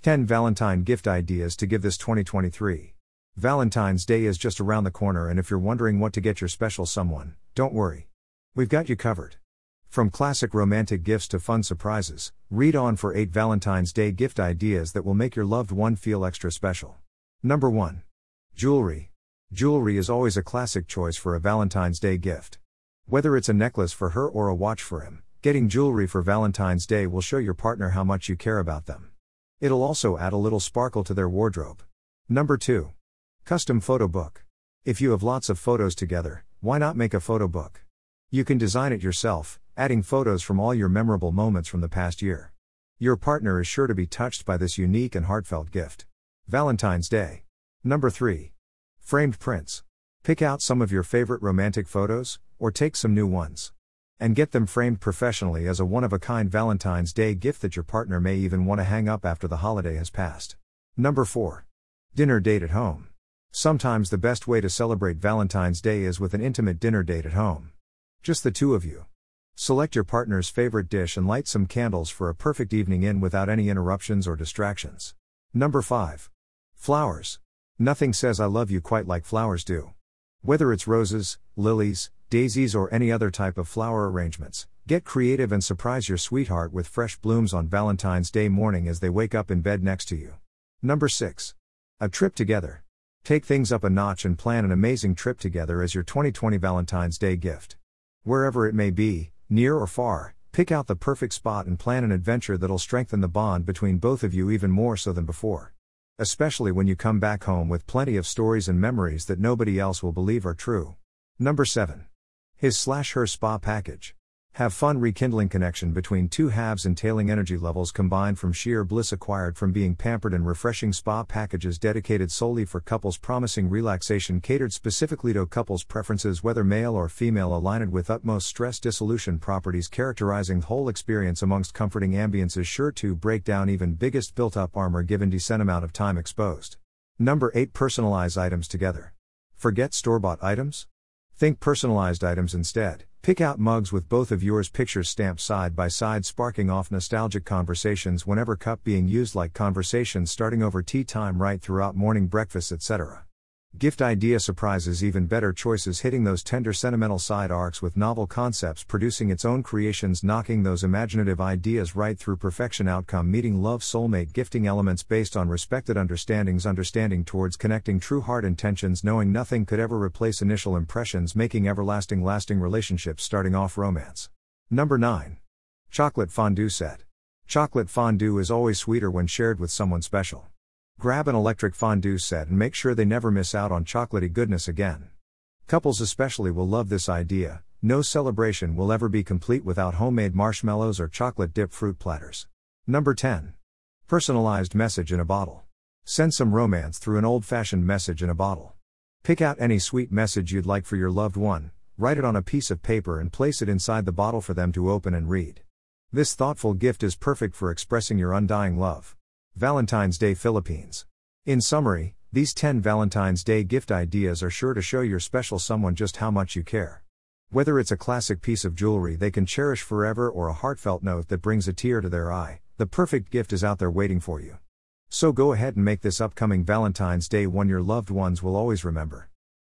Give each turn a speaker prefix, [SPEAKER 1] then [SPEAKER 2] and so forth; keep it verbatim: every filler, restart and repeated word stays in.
[SPEAKER 1] ten Valentine gift ideas to give this twenty twenty-three. Valentine's Day is just around the corner, and if you're wondering what to get your special someone, don't worry. We've got you covered. From classic romantic gifts to fun surprises, read on for eight Valentine's Day gift ideas that will make your loved one feel extra special. Number one. Jewelry. Jewelry is always a classic choice for a Valentine's Day gift. Whether it's a necklace for her or a watch for him, getting jewelry for Valentine's Day will show your partner how much you care about them. It'll also add a little sparkle to their wardrobe. Number two. Custom photo book. If you have lots of photos together, why not make a photo book? You can design it yourself, adding photos from all your memorable moments from the past year. Your partner is sure to be touched by this unique and heartfelt gift. Valentine's Day. Number three. Framed prints. Pick out some of your favorite romantic photos, or take some new ones, and get them framed professionally as a one-of-a-kind Valentine's Day gift that your partner may even want to hang up after the holiday has passed. Number four. Dinner date at home. Sometimes the best way to celebrate Valentine's Day is with an intimate dinner date at home. Just the two of you. Select your partner's favorite dish and light some candles for a perfect evening in without any interruptions or distractions. Number five. Flowers. Nothing says I love you quite like flowers do. Whether it's roses, lilies, daisies, or any other type of flower arrangements, get creative and surprise your sweetheart with fresh blooms on Valentine's Day morning as they wake up in bed next to you. Number six. A trip together. Take things up a notch and plan an amazing trip together as your twenty twenty Valentine's Day gift. Wherever it may be, near or far, pick out the perfect spot and plan an adventure that'll strengthen the bond between both of you even more so than before. Especially when you come back home with plenty of stories and memories that nobody else will believe are true. Number seven. His slash her spa package. Have fun rekindling connection between two halves, entailing energy levels combined from sheer bliss acquired from being pampered, and refreshing spa packages dedicated solely for couples, promising relaxation catered specifically to couples' preferences, whether male or female, aligned with utmost stress dissolution properties characterizing the whole experience amongst comforting ambiences, sure to break down even biggest built-up armor given decent amount of time exposed. Number eight. Personalize items together. Forget store-bought items? Think personalized items instead. Pick out mugs with both of yours pictures stamped side by side, sparking off nostalgic conversations whenever cup being used, like conversations starting over tea time right throughout morning breakfasts, et cetera. Gift idea surprises, even better choices, hitting those tender sentimental side arcs with novel concepts, producing its own creations, knocking those imaginative ideas right through perfection, outcome meeting love soulmate, gifting elements based on respected understandings, understanding towards connecting true heart intentions, knowing nothing could ever replace initial impressions, making everlasting lasting relationships, starting off romance. Number nine. Chocolate fondue set. Chocolate fondue is always sweeter when shared with someone special. Grab an electric fondue set and make sure they never miss out on chocolatey goodness again. Couples especially will love this idea. No celebration will ever be complete without homemade marshmallows or chocolate-dipped fruit platters. Number ten. Personalized message in a bottle. Send some romance through an old-fashioned message in a bottle. Pick out any sweet message you'd like for your loved one, write it on a piece of paper and place it inside the bottle for them to open and read. This thoughtful gift is perfect for expressing your undying love. Valentine's Day Philippines. In summary, these ten Valentine's Day gift ideas are sure to show your special someone just how much you care. Whether it's a classic piece of jewelry they can cherish forever or a heartfelt note that brings a tear to their eye, the perfect gift is out there waiting for you. So go ahead and make this upcoming Valentine's Day one your loved ones will always remember.